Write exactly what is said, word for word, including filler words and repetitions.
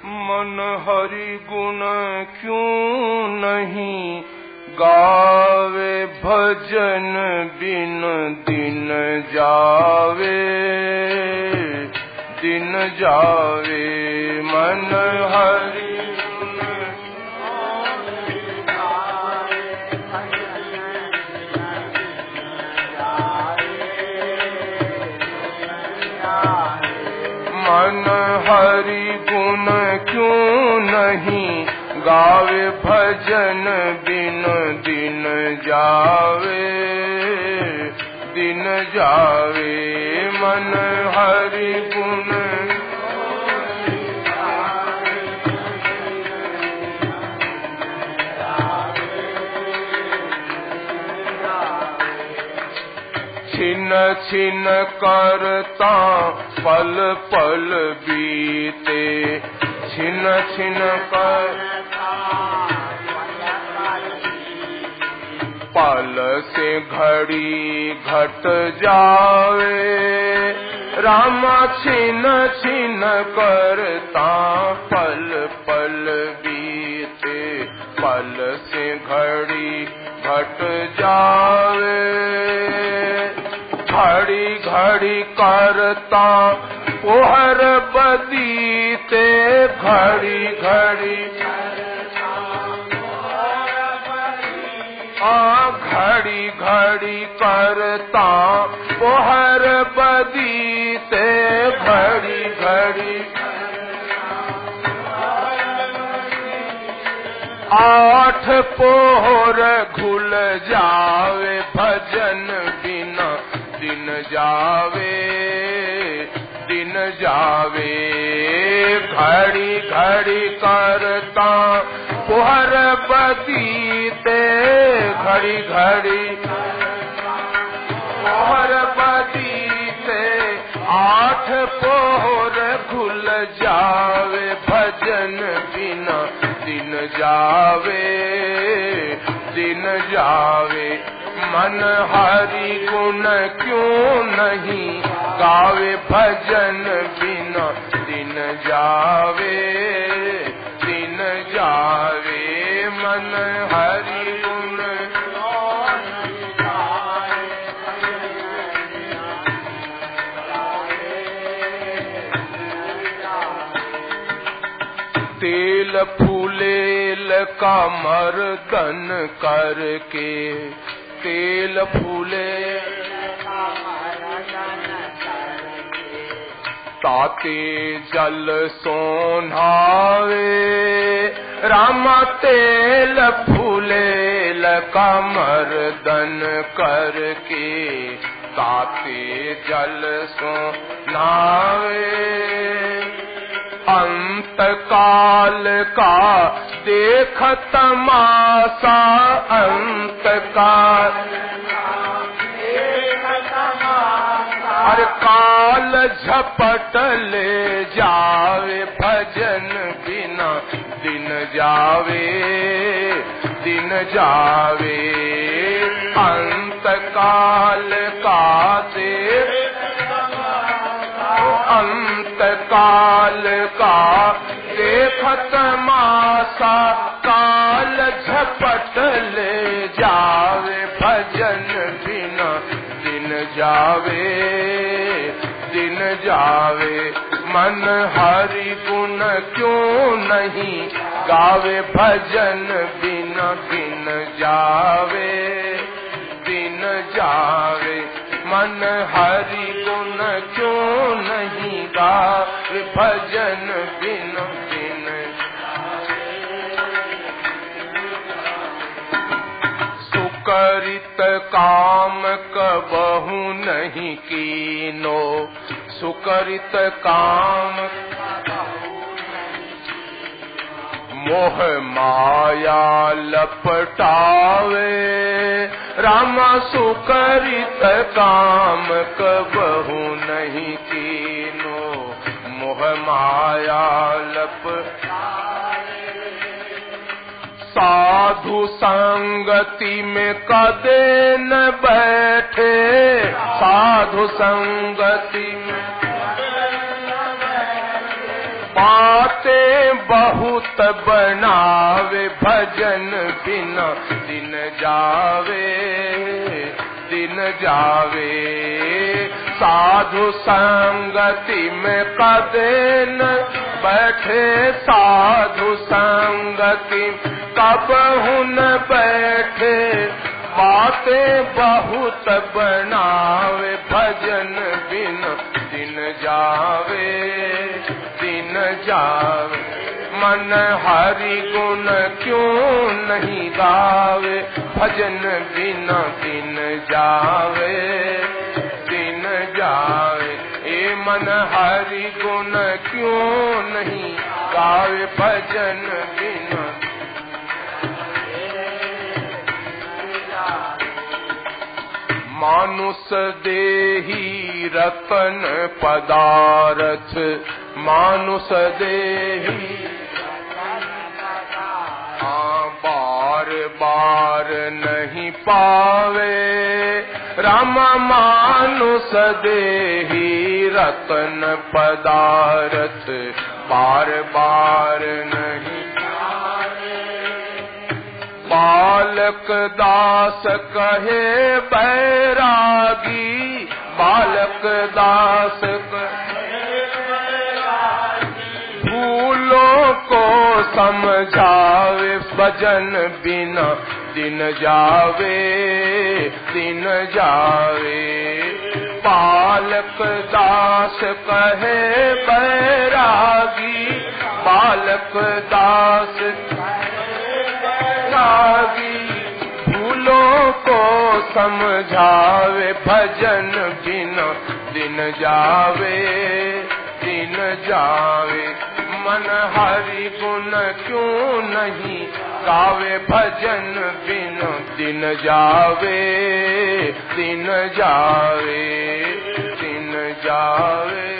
मन हरि गुण क्यों नहीं गावे, भजन बिन दिन जावे, दिन जावे। मन हरि मन हरि गुण क्यों नहीं गावे, भजन बिन दिन जावे, दिन जावे। मन हरि गुण छिन छिन करता पल पल बीते, छिन छिन कर पल से घड़ी घट जावे, रामा छिन छिन करता पल पल बीते, पल से घड़ी घट जावे। घड़ी घड़ी करता पोहर बदीते, घड़ी घड़ी आ घड़ी घड़ी करता पोहर बदीते, घड़ी घड़ी आठ पोहर घुल जावे, भजन बिना दिन जावे, दिन जावे। घड़ी घड़ी करता पोहर बदीते, घड़ी घड़ी पोहर बदीते, आठ पोहर घुल जावे, भजन बिना दिन जावे, दिन जावे। मन हरि गुण क्यों नहीं गावे, भजन बिना दिन जावे, दिन जावे। मन हरि गुण तेल फूलेल का मर्दन करके, तेल फूले ताते जल सोनावे, रामा तेल फूलेल का मर्दन करके, ताते जल सोनावे। अंत काल का देख तमाशा, अंत काल हर काल झपट ले जावे, भजन बिना दिन जावे, दिन जावे। अंत काल का देख अंत काल का देखत मासा, काल झपट ले जावे, भजन बिना दिन जावे, दिन जावे। मन हरि गुण क्यों नहीं गावे, भजन बिना दिन जावे, दिन जावे। मन हरि गुण क्यों नहीं गावे, भजन बिना दिन सुकरित काम कबहु नहीं कीनो, सुकरित काम मोह माया लपटावे, रामा सुकरित काम कबहु नहीं कीनो, मोह माया लपटावे। साधु संगति में कदे न बैठे, साधु संगति में बातें बहुत बनावे, भजन बिना दिन जावे, दिन जावे। साधु संगति में कदे न बैठे, साधु संगति कबहु न बैठे, बातें बहुत बनावे, भजन बिना दिन जावे, दिन जावे। मन हरि गुण क्यों नहीं गावे, भजन बिना दिन जावे, दिन जावे। ए मन हरि गुण क्यों नहीं गावे, भजन बिना। मानुष देही रतन पदारथ, मानुष देही हाँ बार बार नहीं पावे, राम मानुष देही रतन पदारथ, बार बार नहीं पावे। बालक दास कहे बैरागी, बालक दास कहे बैरागी, भूलों को समझावे, भजन बिना दिन जावे, दिन जावे। बालक दास कहे बैरागी, बालक दास भूलों को समझावे, भजन बिना दिन जावे, दिन जावे। मन हरि गुण क्यों नहीं गावे, भजन बिना दिन जावे, दिन जावे, दिन जावे।